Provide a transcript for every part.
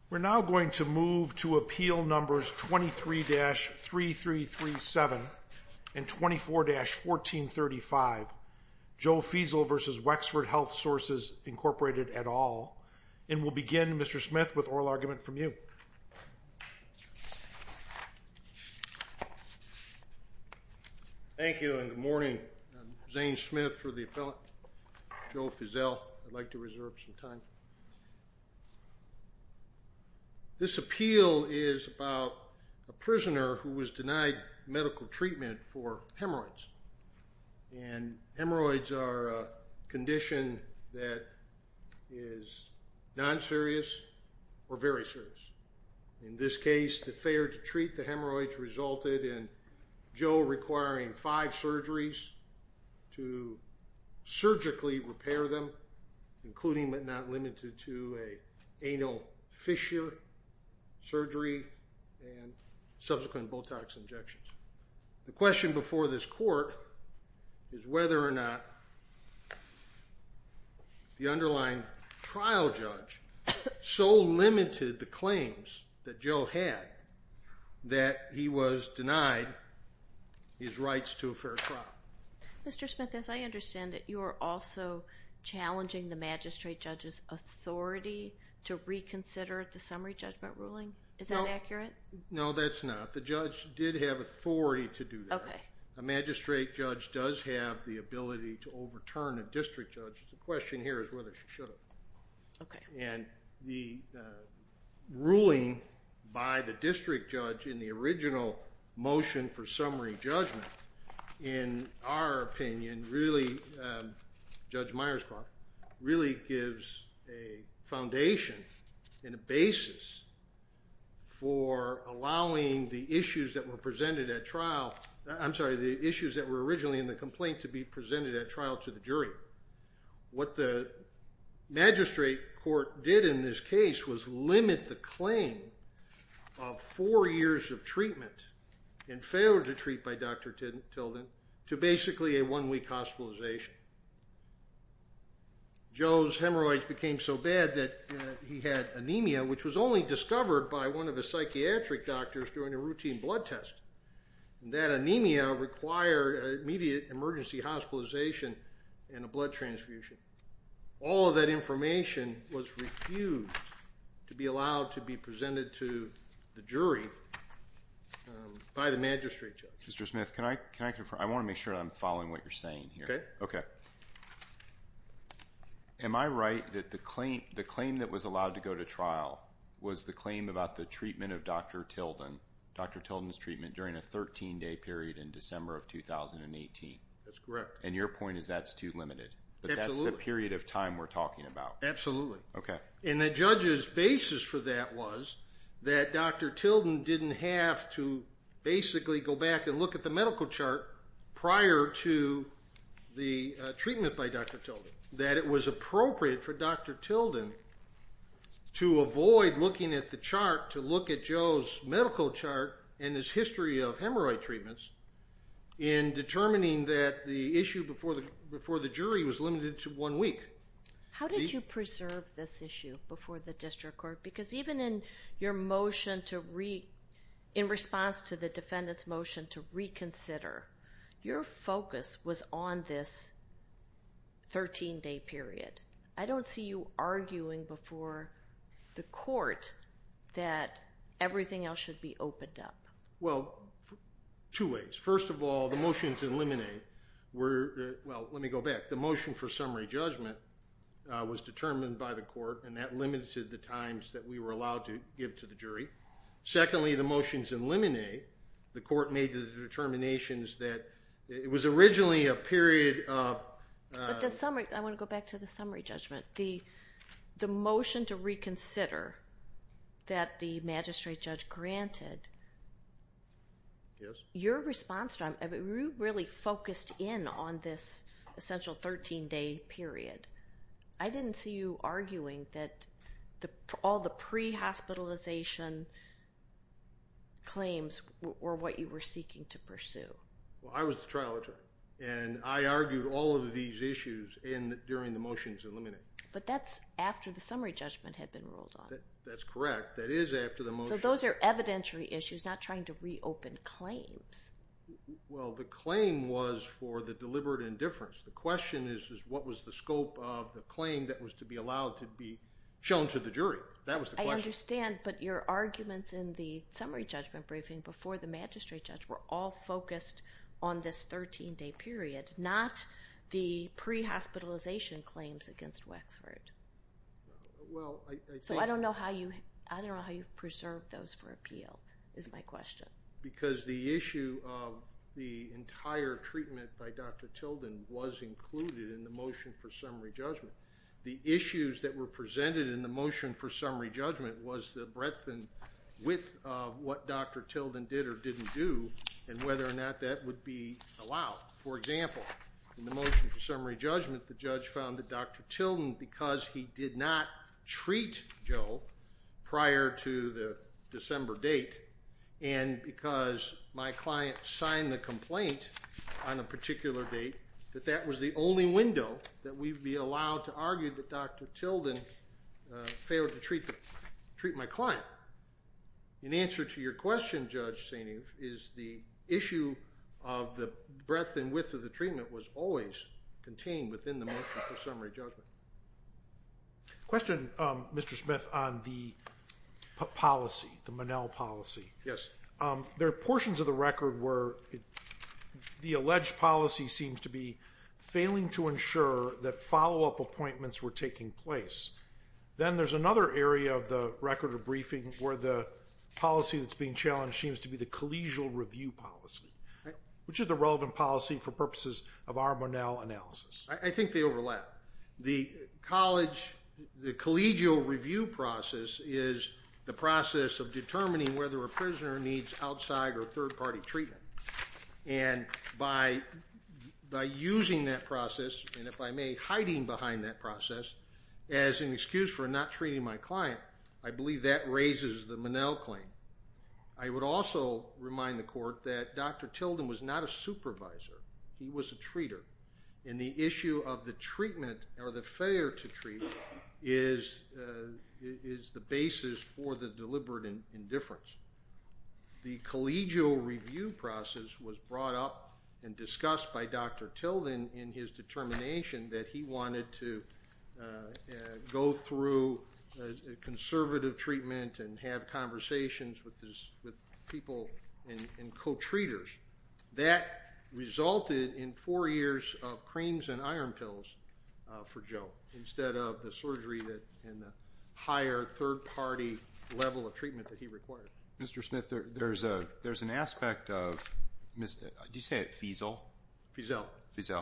We're now going to move to appeal numbers 23-3337 and 24-1435, Joe Feasel versus Wexford Health Sources Incorporated et al. And we'll begin, Mr. Smith, with oral argument from you. Thank you and good morning. I'm Zane Smith for the appellant, Joe Feasel. I'd like to reserve some time. This appeal is about a prisoner who was denied medical treatment for hemorrhoids. And hemorrhoids are a condition that is non-serious or very serious. In this case, the failure to treat the hemorrhoids resulted in Joe requiring 5 surgeries to surgically repair them, including but not limited to an anal fissure surgery and subsequent Botox injections. The question before this court is whether or not the underlying trial judge so limited the claims that Joe had that he was denied his rights to a fair trial. Mr. Smith, as I understand it, you are also challenging the magistrate judge's authority to reconsider the summary judgment ruling? Is that accurate? No, that's not. The judge did have authority to do that. Okay. A magistrate judge does have the ability to overturn a district judge. The question here is whether she should have. Okay. And the ruling by the district judge in the original motion for summary judgment, in our opinion, really, Judge Myerscough, really gives a foundation and a basis for allowing the issues that were presented at trial, the issues that were originally in the complaint to be presented at trial to the jury. What the magistrate court did in this case was limit the claim of 4 years of treatment and failure to treat by Dr. Tilden to basically a 1-week hospitalization. Joe's hemorrhoids became so bad that he had anemia, which was only discovered by one of his psychiatric doctors during a routine blood test. And that anemia required immediate emergency hospitalization and a blood transfusion. All of that information was refused to be allowed to be presented to the jury by the magistrate judge. Mr. Smith, can I confirm? I want to make sure I'm following what you're saying here. Okay. Am I right that the claim that was allowed to go to trial was the claim about the treatment of Dr. Tilden's treatment during a 13-day period in December of 2018? That's correct. And your point is that's too limited? But Absolutely. That's the period of time we're talking about. Absolutely. Okay. And the judge's basis for that was that Dr. Tilden didn't have to basically go back and look at the medical chart prior to the treatment by Dr. Tilden. That it was appropriate for Dr. Tilden to avoid looking at the chart, to look at Joe's medical chart and his history of hemorrhoid treatments in determining that the issue before the jury was limited to 1 week. How did you preserve this issue before the district court? Because even in your motion in response to the defendant's motion to reconsider, your focus was on this 13-day period. I don't see you arguing before the court that everything else should be opened up. Well, 2 ways. First of all, the motions in limine were, let me go back. The motion for summary judgment was determined by the court, and that limited the times that we were allowed to give to the jury. Secondly, the motions in limine, the court made the determinations that it was originally a period of... But I want to go back to the summary judgment. The motion to reconsider that the magistrate judge granted, yes, your response to him, we really focused in on this essential 13-day period. I didn't see you arguing that all the pre-hospitalization claims were what you were seeking to pursue. Well, I was the trial attorney, and I argued all of these issues during the motions in limine. But that's after the summary judgment had been ruled on. That's correct. That is after the motion. So those are evidentiary issues, not trying to reopen claims. Well, the claim was for the deliberate indifference. The question is what was the scope of the claim that was to be allowed to be shown to the jury? That was the question. I understand, but your arguments in the summary judgment briefing before the magistrate judge were all focused on this 13-day period, not the pre-hospitalization claims against Wexford. Well, I think... So I don't know how you've preserved those for appeal, is my question. Because the issue of the entire treatment by Dr. Tilden was included in the motion for summary judgment. The issues that were presented in the motion for summary judgment was the breadth and width of what Dr. Tilden did or didn't do and whether or not that would be allowed. For example, in the motion for summary judgment, the judge found that Dr. Tilden, because he did not treat Joe prior to the December date, and because my client signed the complaint on a particular date, that was the only window that we'd be allowed to argue that Dr. Tilden failed to treat my client. In answer to your question, Judge Sainiv, is the issue of the breadth and width of the treatment was always contained within the motion for summary judgment. Question, Mr. Smith, on the policy, the Monell policy. Yes. There are portions of the record where the alleged policy seems to be failing to ensure that follow-up appointments were taking place. Then there's another area of the record of briefing where the policy that's being challenged seems to be the collegial review policy, which is the relevant policy for purposes of our Monell analysis. I think they overlap. The collegial review process is the process of determining whether a prisoner needs outside or third-party treatment. And by using that process, and if I may, hiding behind that process as an excuse for not treating my client, I believe that raises the Monell claim. I would also remind the court that Dr. Tilden was not a supervisor. He was a treater. And the issue of the treatment or the failure to treat is the basis for the deliberate indifference. The collegial review process was brought up and discussed by Dr. Tilden in his determination that he wanted to go through conservative treatment and have conversations with people and co-treaters. That resulted in 4 years of creams and iron pills for Joe instead of the surgery and the higher third-party level of treatment that he required. Mr. Smith, there's an aspect of, do you say it Feasel? Feasel. Feasel.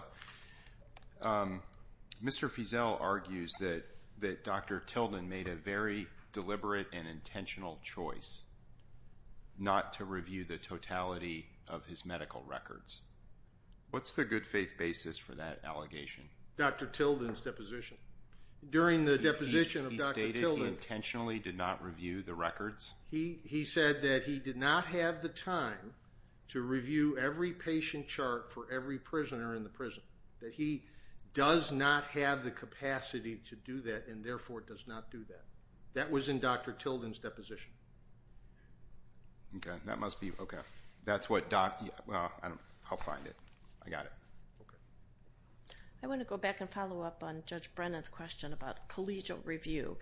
Mr. Feasel argues that Dr. Tilden made a very deliberate and intentional choice not to review the totality of his medical records. What's the good faith basis for that allegation? Dr. Tilden's deposition. During the deposition of Dr. Tilden... He stated he intentionally did not review the records? He said that he did not have the time to review every patient chart for every prisoner in the prison. That he does not have the capacity to do that and therefore does not do that. That was in Dr. Tilden's deposition. Okay, that must be, okay. That's what I'll find it. I got it. Okay. I want to go back and follow up on Judge Brennan's question about collegial review.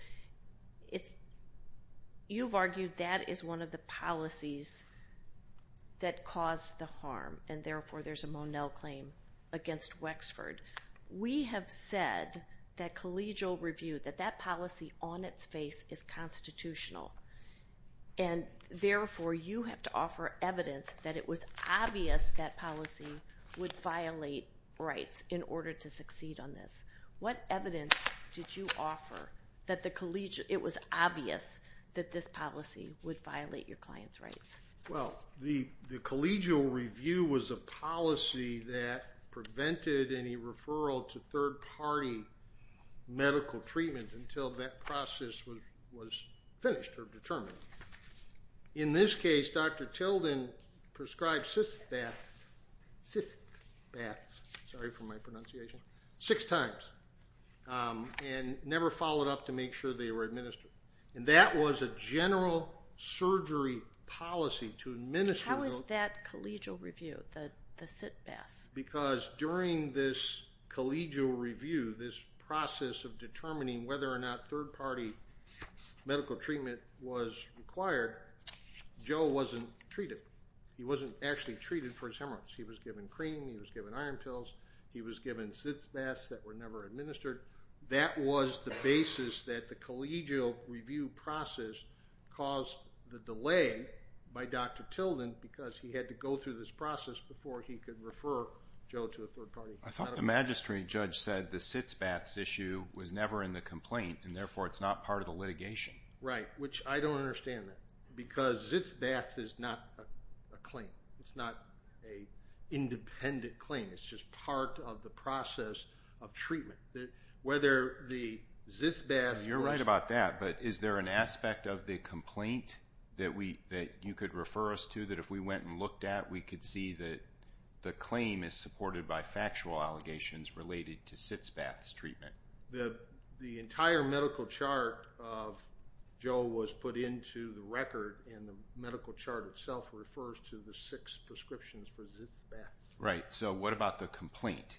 You've argued that is one of the policies that caused the harm, and therefore there's a Monell claim against Wexford. We have said that collegial review, that policy on its face is constitutional, and therefore you have to offer evidence that it was obvious that policy would violate rights in order to succeed on this. What evidence did you offer that it was obvious that this policy would violate your client's rights? Well, the collegial review was a policy that prevented any referral to third-party medical treatment until that process was finished or determined. In this case, Dr. Tilden prescribed Sysbath, sorry for my pronunciation, 6 times. and never followed up to make sure they were administered. And that was a general surgery policy to administer How those. is that collegial review, the sit-bath? Because during this collegial review, this process of determining whether or not third-party medical treatment was required, Joe wasn't treated. He wasn't actually treated for his hemorrhoids. He was given cream, he was given iron pills, he was given sitz baths that were never administered. That was the basis that the collegial review process caused the delay by Dr. Tilden, because he had to go through this process before he could refer Joe to a third party. I thought the magistrate judge said the sitz baths issue was never in the complaint, and therefore it's not part of the litigation. Right, which I don't understand that, because sitz bath is not a claim. It's not an independent claim. It's just part of the process of treatment. Whether the sitz bath... You're right about that, but is there an aspect of the complaint that you could refer us to, that if we went and looked at, we could see that the claim is supported by factual allegations related to sitz baths treatment? The entire medical chart of Joe was put into the record, and the medical chart itself refers to the 6 prescriptions for sitz baths. Right, so what about the complaint?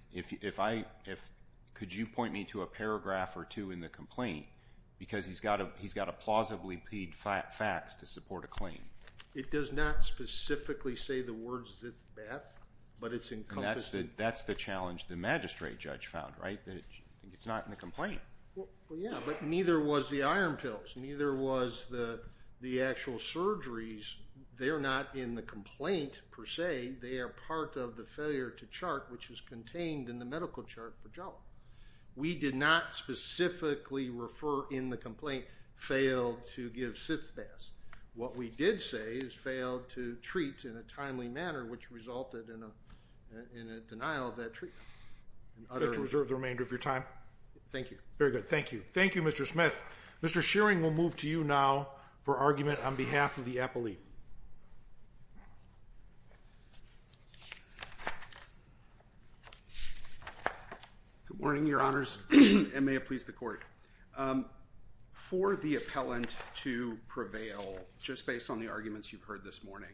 Could you point me to a paragraph or two in the complaint, because he's got to plausibly plead facts to support a claim? It does not specifically say the word sitz bath, but it's encompassing. And that's the challenge the magistrate judge found, right? That it's not in the complaint. Well, yeah, but neither was the iron pills. Neither was the actual surgeries. They're not in the complaint per se. They are part of the failure to chart, which is contained in the medical chart for Joe. We did not specifically refer in the complaint failed to give sitz baths. What we did say is failed to treat in a timely manner, which resulted in a denial of that treatment. I'd like to reserve the remainder of your time. Thank you. Very good. Thank you. Thank you, Mr. Smith. Mr. Shearing will move to you now for argument on behalf of the appellee. Good morning, Your Honors, and may it please the Court. For the appellant to prevail, just based on the arguments you've heard this morning,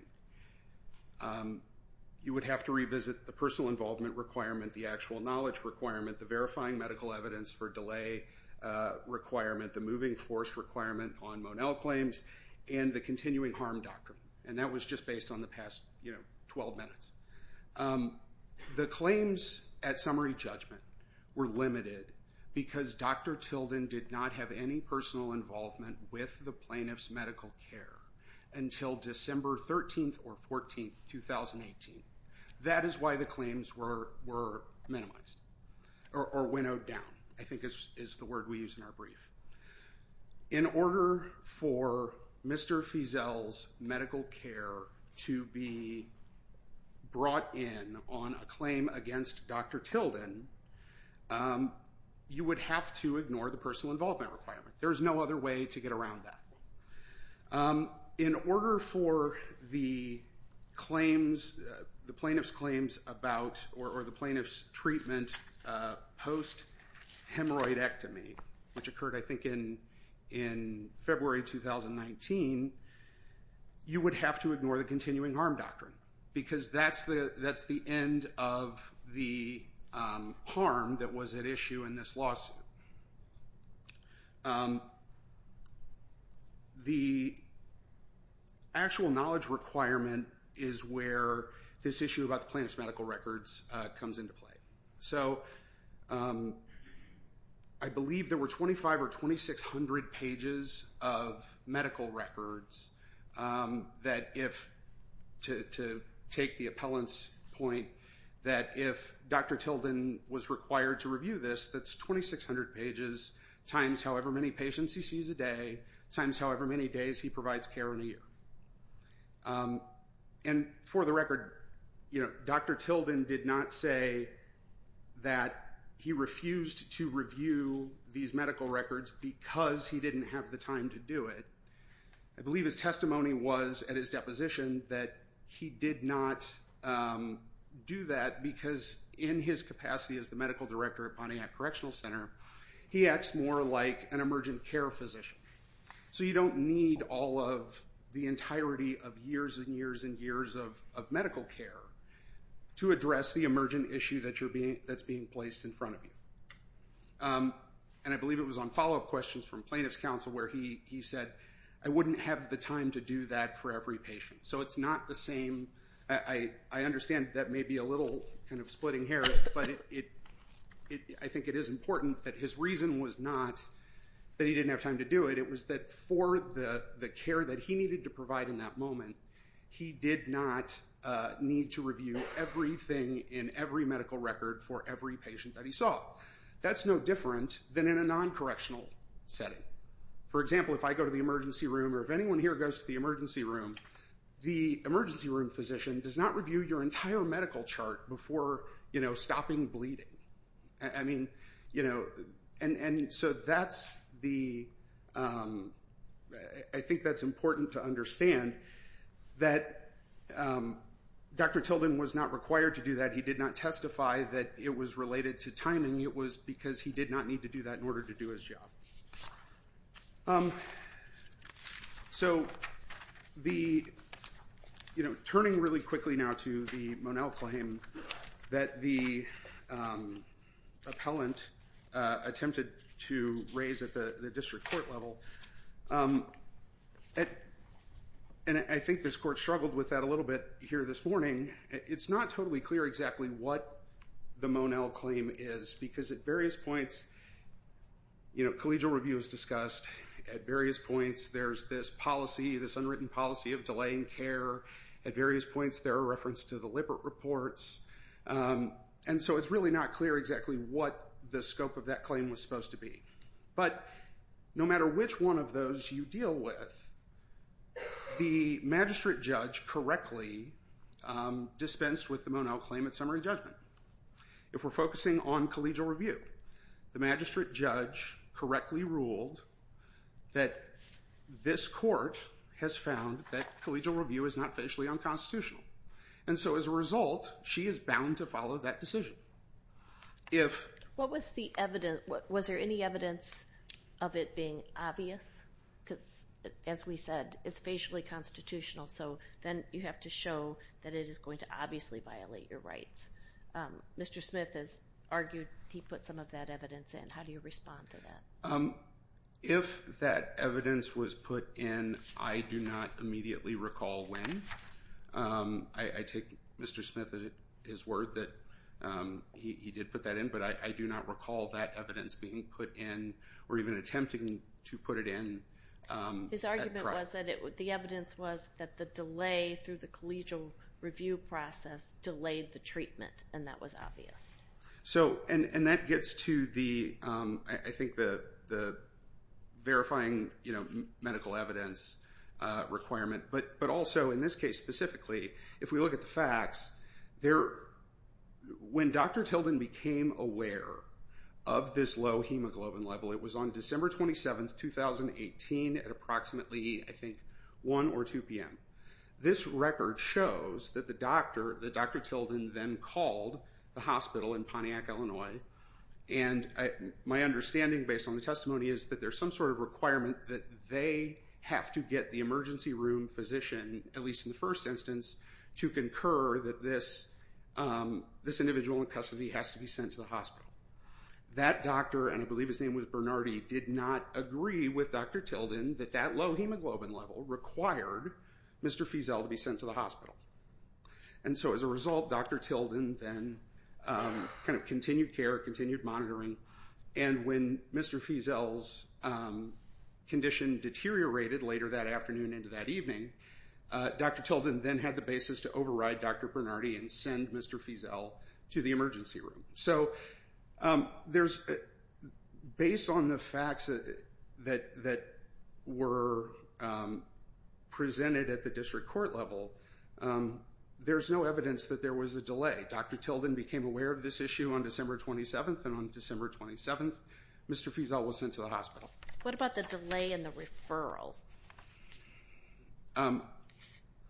you would have to revisit the personal involvement requirement, the actual knowledge requirement, the verifying medical evidence for delay requirement, the moving force requirement on Monell claims, and the continuing harm doctrine. And that was just based on the past 12 minutes. The claims at summary judgment were limited because Dr. Tilden did not have any personal involvement with the plaintiff's medical care until December 13th or 14th, 2018. That is why the claims were minimized or winnowed down, I think is the word we use in our brief. In order for Mr. Fiesel's medical care to be brought in on a claim against Dr. Tilden, you would have to ignore the personal involvement requirement. There's no other way to get around that. In order for the claims, the plaintiff's claims about, or the plaintiff's treatment post-hemorrhoidectomy, which occurred, I think, in February 2019, you would have to ignore the continuing harm doctrine, because that's the end of the harm that was at issue in this lawsuit. The actual knowledge requirement is where this issue about the plaintiff's medical records comes into play. So I believe there were 2,500 or 2,600 pages of medical records that if, to take the appellant's point, that if Dr. Tilden was required to review this, that's 2,600 pages times however many patients he sees a day, times however many days he provides care in a year. And for the record, Dr. Tilden did not say that he refused to review these medical records because he didn't have the time to do it. I believe his testimony was at his deposition that he did not do that because in his capacity as the medical director at Pontiac Correctional Center, He acts more like an emergent care physician. So you don't need all of the entirety of years and years and years of medical care to address the emergent issue that's being placed in front of you. And I believe it was on follow-up questions from plaintiff's counsel where he said, I wouldn't have the time to do that for every patient. So it's not the same. I understand that may be a little kind of splitting hairs, but I think it is important that his reason was not that he didn't have time to do it. It was that for the care that he needed to provide in that moment, he did not need to review everything in every medical record for every patient that he saw. That's no different than in a non-correctional setting. For example, if I go to the emergency room, or if anyone here goes to the emergency room physician does not review your entire medical chart before, stopping bleeding. I mean, and so that's I think that's important to understand that Dr. Tilden was not required to do that. He did not testify that it was related to timing. It was because he did not need to do that in order to do his job. So turning really quickly now to the Monell claim that the appellant attempted to raise at the district court level, and I think this court struggled with that a little bit here this morning. It's not totally clear exactly what the Monell claim is, because at various points, collegial review is discussed. At various points, there's this policy, this unwritten policy of delaying care. At various points, there are references to the Lippert reports. And so it's really not clear exactly what the scope of that claim was supposed to be. But no matter which one of those you deal with, the magistrate judge correctly dispensed with the Monell claim at summary judgment. If we're focusing on collegial review, the magistrate judge correctly ruled that this court has found that collegial review is not facially unconstitutional. And so as a result, she is bound to follow that decision. What was the evidence? Was there any evidence of it being obvious? Because, as we said, it's facially constitutional, so then you have to show that it is going to obviously violate your rights. Mr. Smith has argued he put some of that evidence in. How do you respond to that? If that evidence was put in, I do not immediately recall when. I take Mr. Smith at his word that he did put that in, but I do not recall that evidence being put in or even attempting to put it in. His argument was that the evidence was that the delay through the collegial review process delayed the treatment, and that was obvious. So, and that gets to the, I think the verifying, medical evidence requirement, but also in this case specifically, if we look at the facts, when Dr. Tilden became aware of this low hemoglobin level, it was on December 27th, 2018 at approximately, I think, 1 or 2 p.m. This record shows that Dr. Tilden then called the hospital in Pontiac, Illinois, and my understanding based on the testimony is that there's some sort of requirement that they have to get the emergency room physician, at least in the first instance, to concur that this individual in custody has to be sent to the hospital. That doctor, and I believe his name was Bernardi, did not agree with Dr. Tilden that that low hemoglobin level required Mr. Fiesel to be sent to the hospital. And so as a result, Dr. Tilden then kind of continued care, continued monitoring, and when Mr. Fiesel's condition deteriorated later that afternoon into that evening, Dr. Tilden then had the basis to override Dr. Bernardi and send Mr. Fiesel to the emergency room. So there's, based on the facts that were presented at the district court level, there's no evidence that there was a delay. Dr. Tilden became aware of this issue on December 27th, and on December 27th, Mr. Fiesel was sent to the hospital. What about the delay in the referral?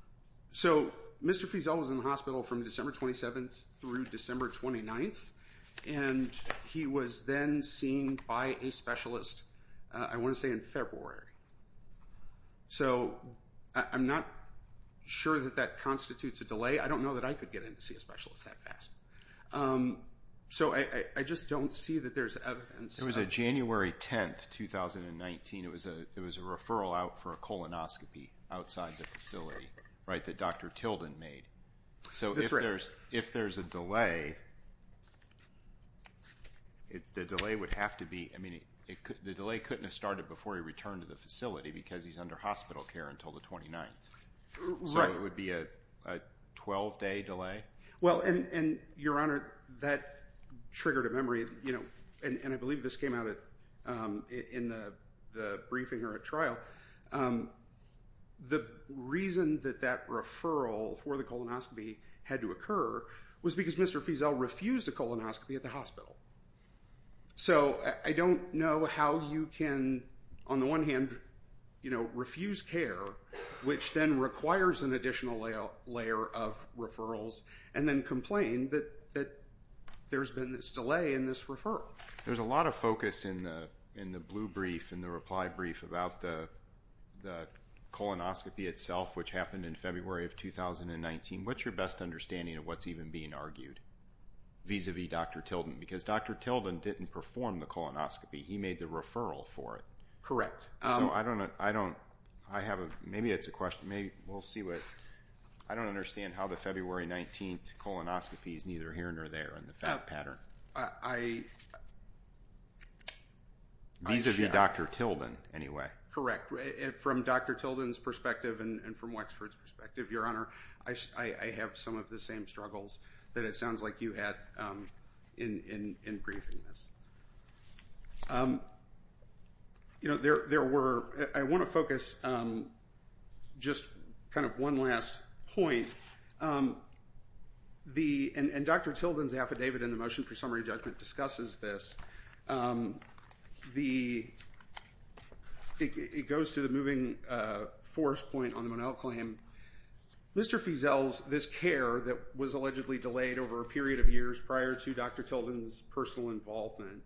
So Mr. Fiesel was in the hospital from December 27th through December 29th, And he was then seen by a specialist, I want to say in February. So I'm not sure that constitutes a delay. I don't know that I could get in to see a specialist that fast. So I just don't see that there's evidence. It was a January 10th, 2019. It was a referral out for a colonoscopy outside the facility, right, that Dr. Tilden made. So if there's a delay, the delay would have to be, the delay couldn't have started before he returned to the facility because he's under hospital care until the 29th. So it would be a 12-day delay? Well, and Your Honor, that triggered a memory, and I believe this came out in the briefing or at trial. The reason that referral for the colonoscopy had to occur was because Mr. Feazell refused a colonoscopy at the hospital. So I don't know how you can, on the one hand, refuse care, which then requires an additional layer of referrals, and then complain that there's been this delay in this referral. There's a lot of focus in the blue brief, in the reply brief, about the colonoscopy itself, which happened in February of 2019. What's your best understanding of what's even being argued vis-a-vis Dr. Tilden? Because Dr. Tilden didn't perform the colonoscopy. He made the referral for it. Correct. So maybe it's a question. Maybe we'll see I don't understand how the February 19th colonoscopy is neither here nor there in the fact pattern. Vis-a-vis Dr. Tilden, anyway. Correct. From Dr. Tilden's perspective and from Wexford's perspective, Your Honor, I have some of the same struggles that it sounds like you had in briefing this. I want to focus just kind of one last point. And Dr. Tilden's affidavit in the motion for summary judgment discusses this. It goes to the moving force point on the Monell claim. Mr. Feazell's, this care that was allegedly delayed over a period of years prior to Dr. Tilden's personal involvement,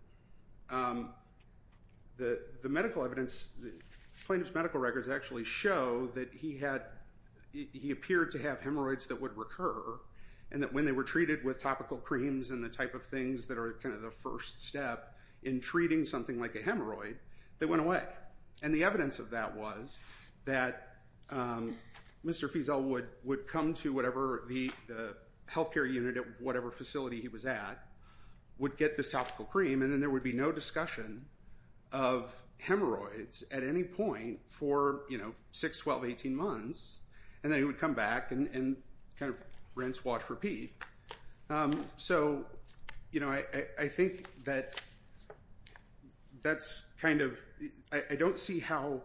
the medical evidence, the plaintiff's medical records actually show that he appeared to have hemorrhoids that would recur, and that when they were treated with topical creams and the type of things that are kind of the first step in treating something like a hemorrhoid, they went away. And the evidence of that was that Mr. Feazell would come to whatever the healthcare unit at whatever facility he was at, would get this topical cream, and then there would be no discussion of hemorrhoids at any point for 6, 12, 18 months, and then he would come back and kind of rinse, wash, repeat. So I think that's kind of, I don't see how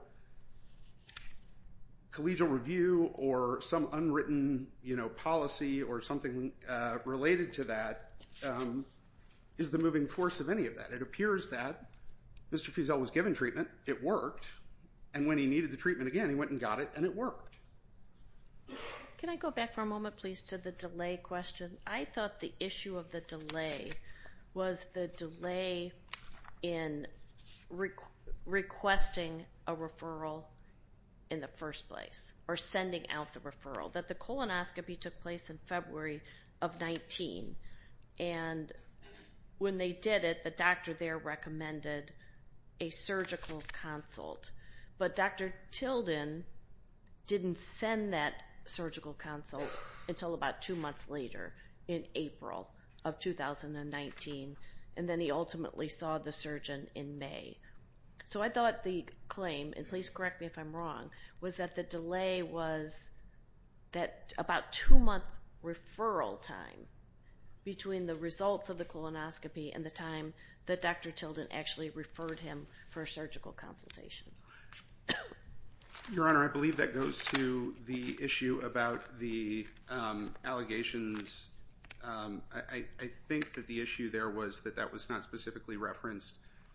collegial review or some unwritten policy or something related to that is the moving force of any of that. It appears that Mr. Feazell was given treatment, it worked, and when he needed the treatment again, he went and got it, and it worked. Can I go back for a moment, please, to the delay question? I thought the issue of the delay was the delay in requesting a referral in the first place, or sending out the referral, that the colonoscopy took place in February of 19, and when they did it, the doctor there recommended a surgical consult, but Dr. Tilden didn't send that surgical consult until about 2 months later, in April of 2019, and then he ultimately saw the surgeon in May. So I thought the claim, and please correct me if I'm wrong, was that the delay was that about 2-month referral time between the results of the colonoscopy and the time that Dr. Tilden actually referred him for a surgical consultation. Your Honor, I believe that goes to the issue about the allegations. I think that the issue there was that was not specifically referenced.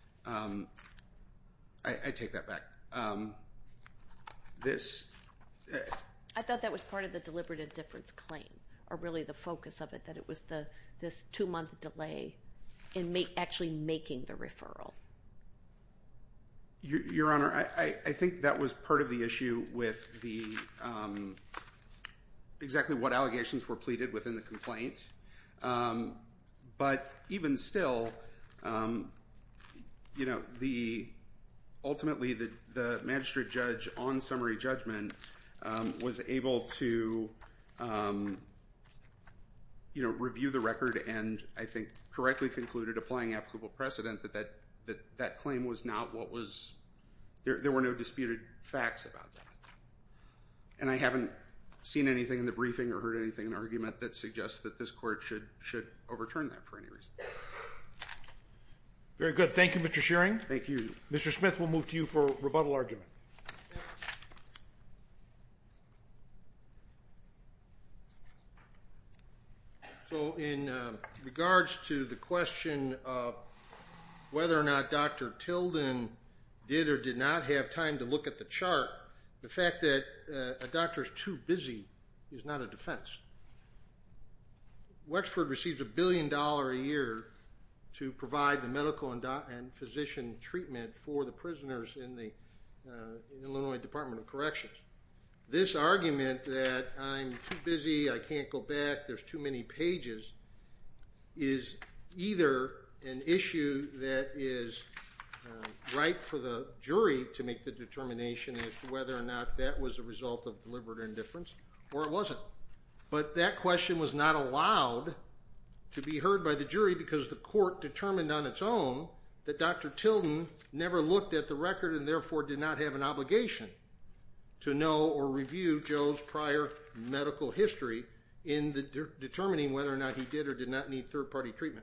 I take that back. I thought that was part of the deliberate indifference claim, or really the focus of it, that it was this 2-month delay in actually making the referral? Your Honor, I think that was part of the issue with the exactly what allegations were pleaded within the complaint. But even still, ultimately the magistrate judge on summary judgment was able to review the record and I think correctly concluded, applying applicable precedent, that claim was not what was, there were no disputed facts about that. And I haven't seen anything in the briefing or heard anything in the argument that suggests that this court should overturn that for any reason. Very good. Thank you, Mr. Shearing. Thank you. Mr. Smith, we'll move to you for rebuttal argument. So in regards to the question of whether or not Dr. Tilden did or did not have time to look at the chart, the fact that a doctor is too busy is not a defense. Wexford receives $1 billion a year to provide the medical and physician treatment for the prisoners in the Illinois Department of Corrections. This argument that I'm too busy, I can't go back, there's too many pages, is either an issue that is right for the jury to make the determination as to whether or not that was a result of deliberate indifference, or it wasn't. But that question was not allowed to be heard by the jury because the court determined on its own that Dr. Tilden never looked at the record and therefore did not have an obligation to know or review Joe's prior medical history in determining whether or not he did or did not need third-party treatment.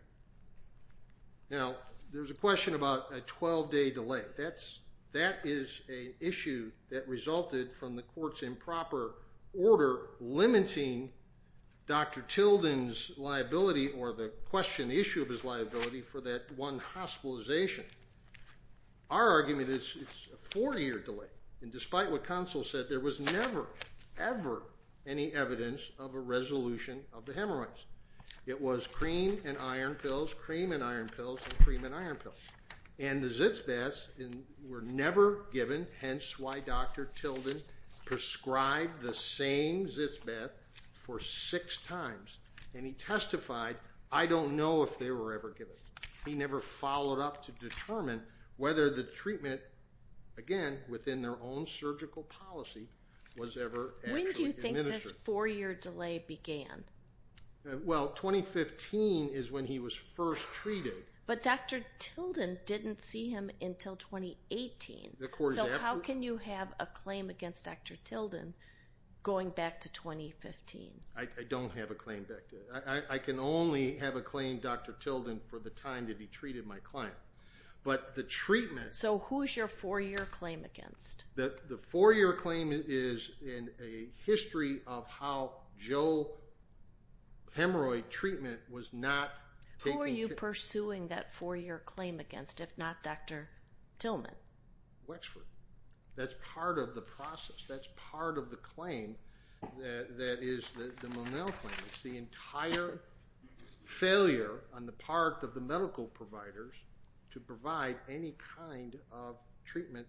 Now, there's a question about a 12-day delay. That is an issue that resulted from the court's improper order limiting Dr. Tilden's liability or the issue of his liability for that one hospitalization. Our argument is it's a 4-year delay. And despite what counsel said, there was never, ever any evidence of a resolution of the hemorrhoids. It was cream and iron pills, cream and iron pills, and cream and iron pills. And the zits baths were never given, hence why Dr. Tilden prescribed the same zits bath for 6 times. And he testified, I don't know if they were ever given. He never followed up to determine whether the treatment, again, within their own surgical policy, was ever actually administered. When do you think this 4-year delay began? Well, 2015 is when he was first treated. But Dr. Tilden didn't see him until 2018. So how can you have a claim against Dr. Tilden going back to 2015? I don't have a claim back to that. I can only have a claim, Dr. Tilden, for the time that he treated my client. But the treatment... So who's your 4-year claim against? The 4-year claim is in a history of how Joe hemorrhoid treatment was not taken... Who are you pursuing that 4-year claim against, if not Dr. Tillman? Wexford. That's part of the process. That's part of the claim that is the Monell claim. It's the entire failure on the part of the medical providers to provide any kind of treatment,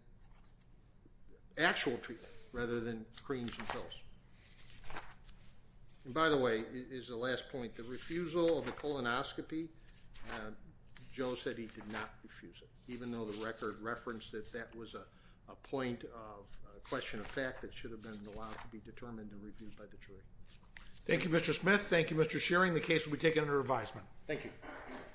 actual treatment, rather than creams and pills. And by the way, is the last point, the refusal of the colonoscopy, Joe said he did not refuse it, even though the record referenced that that was a point of question of fact that should have been allowed to be determined and reviewed by the jury. Thank you, Mr. Smith. Thank you, Mr. Shearing. The case will be taken under advisement. Thank you.